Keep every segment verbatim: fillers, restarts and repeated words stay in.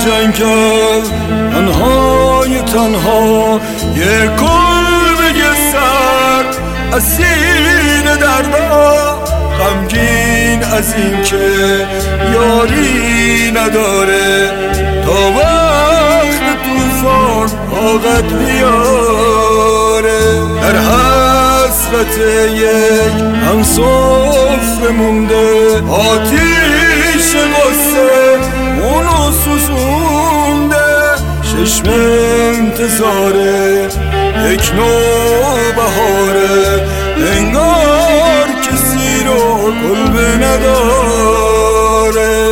جنگل تنهای تنها یک کلبه سر از سینه دردا، غمگین از این که یاری نداره تا وقت توفان طاقت بیاره. در حسرت یک همسفره مونده آتیش غصه اونو سوزونده، چشم انتظاره یک نوبهاره، انگار کسی رو کلبه نداره.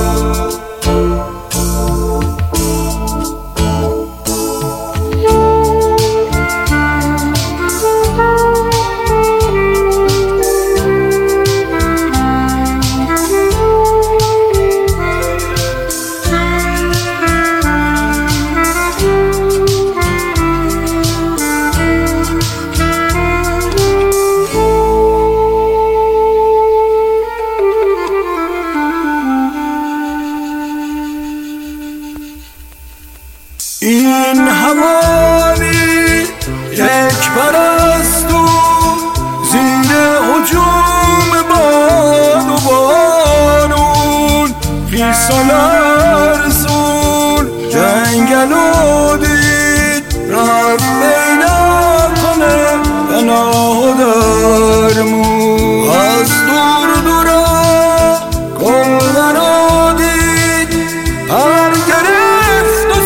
این حوالی یک پرستو زیر هجوم باد و بارون، خیس و لرزون جنگلو دید رفت پیدا کنه پناه و درمون. از دور دورا گلبرا دید پر گرفت و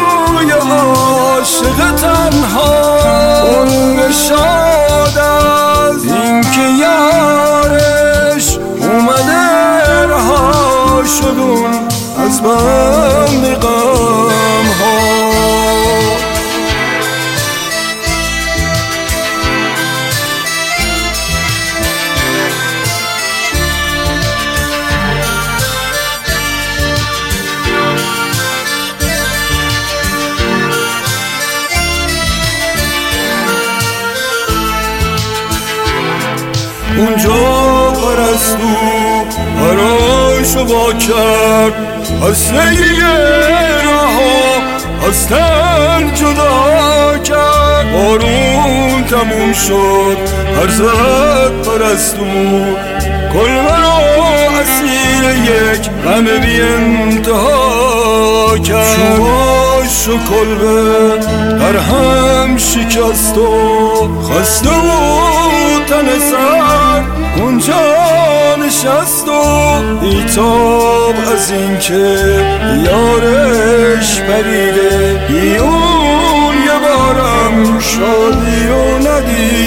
عاشق تنها اون شاد از این که یارش اومده رها شدون از بند غم ها. اونجا پرستو براشو وا کرد، از سیه رها از تن جدا کرد. بارون تموم شد هر زد پرستو کلبه رو اسیر یک غم بی انتها کرد. شواش و کلبه در هم شکست و خسته و تن سر اونجا نشست و بیتاب از این که یارش پریده، بی اون یه بارم شادی و ندید.